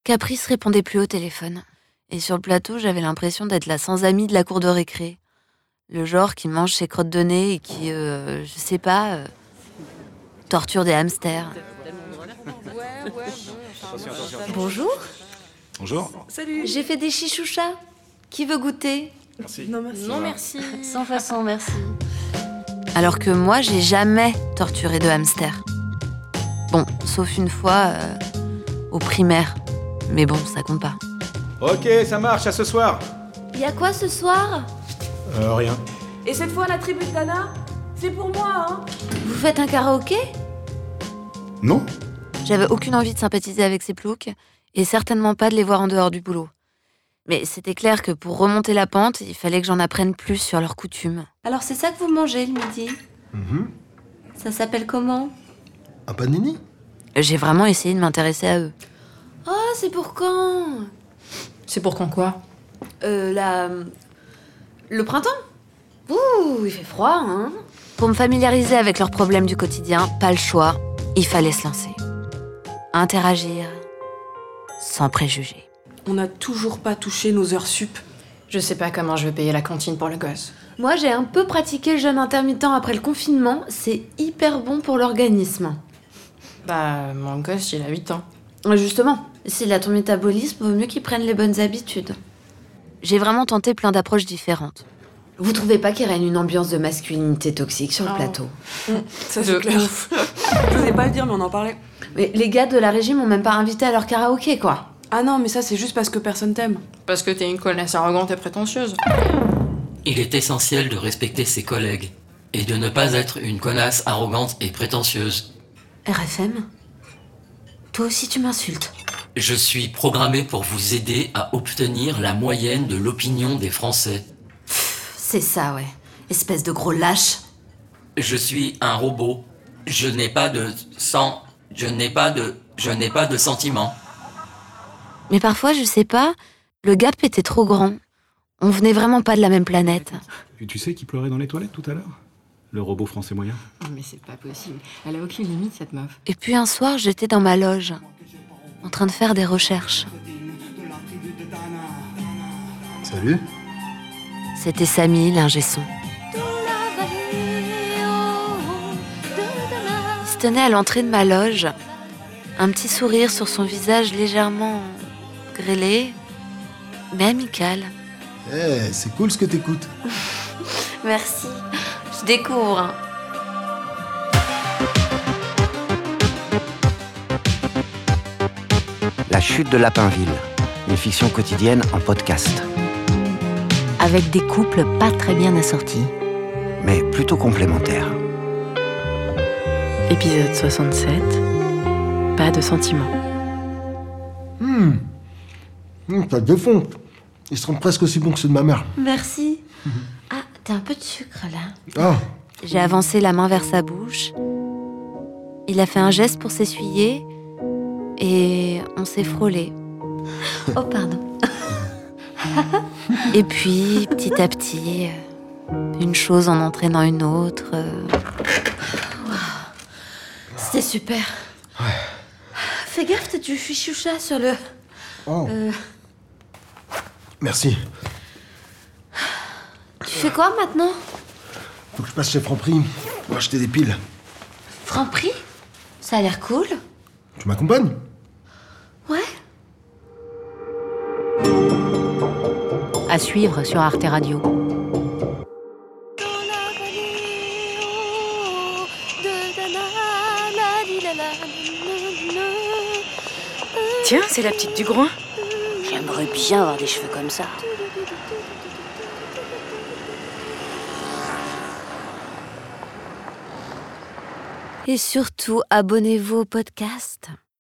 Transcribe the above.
Caprice répondait plus au téléphone. Et sur le plateau, j'avais l'impression d'être la sans amie de la cour de récré. Le genre qui mange ses crottes de nez et qui, torture des hamsters. Bonjour. Bonjour. Salut. J'ai fait des chichouchas. Qui veut goûter ? Merci. Non, merci. Non, merci. Sans façon, merci. Alors que moi, j'ai jamais torturé de hamster. Bon, sauf une fois, au primaire. Mais bon, ça compte pas. Ok, ça marche, à ce soir. Y a quoi ce soir ? Rien. Et cette fois, la tribu de Dana, c'est pour moi, hein. Vous faites un karaoké ? Non ? J'avais aucune envie de sympathiser avec ces ploucs, et certainement pas de les voir en dehors du boulot. Mais c'était clair que pour remonter la pente, il fallait que j'en apprenne plus sur leurs coutumes. Alors c'est ça que vous mangez le midi ? Ça s'appelle comment ? Un panini ? J'ai vraiment essayé de m'intéresser à eux. Oh, c'est pour quand ? C'est pour quand quoi ? Le printemps ? Ouh, il fait froid, hein ? Pour me familiariser avec leurs problèmes du quotidien, pas le choix, il fallait se lancer. Interagir, sans préjugés. On n'a toujours pas touché nos heures sup. Je sais pas comment je vais payer la cantine pour le gosse. Moi, j'ai un peu pratiqué le jeûne intermittent après le confinement. C'est hyper bon pour l'organisme. Bah, mon gosse, il a 8 ans. Justement, s'il a ton métabolisme, vaut mieux qu'il prenne les bonnes habitudes. J'ai vraiment tenté plein d'approches différentes. Vous trouvez pas qu'il règne une ambiance de masculinité toxique sur le plateau ? Ça, c'est clair. Je n'osais pas le dire, mais on en parlait. Mais les gars de la régie m'ont même pas invité à leur karaoké, quoi. Ah non, mais ça, c'est juste parce que personne t'aime. Parce que t'es une connasse arrogante et prétentieuse. Il est essentiel de respecter ses collègues et de ne pas être une connasse arrogante et prétentieuse. RFM ? Toi aussi tu m'insultes. Je suis programmé pour vous aider à obtenir la moyenne de l'opinion des Français. C'est ça, ouais. Espèce de gros lâche. Je suis un robot. Je n'ai pas de sang. Je n'ai pas de sentiments. Mais parfois, je sais pas, le gap était trop grand. On venait vraiment pas de la même planète. Et tu sais qui pleurait dans les toilettes tout à l'heure ? Le robot français moyen. Mais c'est pas possible. Elle a aucune limite, cette meuf. Et puis un soir, j'étais dans ma loge, en train de faire des recherches. Salut. C'était Samy, l'ingé son. Il se tenait à l'entrée de ma loge, un petit sourire sur son visage légèrement grêlé, mais amical. C'est cool ce que t'écoutes. Merci, je découvre. Hein. La chute de Lapinville, une fiction quotidienne en podcast. Avec des couples pas très bien assortis. Mais plutôt complémentaires. Épisode 67. Pas de sentiments. Ça défonce. Ils seront presque aussi bons que ceux de ma mère. Merci. Ah, t'as un peu de sucre là. Ah, J'ai avancé la main vers sa bouche. Il a fait un geste pour s'essuyer et on s'est frôlé. Oh, pardon. Et puis, petit à petit, une chose en entraînant une autre. C'était super. Ouais. Fais gaffe, t'as du fichoucha sur le... Oh. Merci. Tu fais quoi maintenant ? Faut que je passe chez Franprix pour acheter des piles. Franprix ? Ça a l'air cool. Tu m'accompagnes ? Ouais. À suivre sur Arte Radio. Tiens, c'est la petite du groin. J'aimerais bien avoir des cheveux comme ça. Et surtout, abonnez-vous au podcast.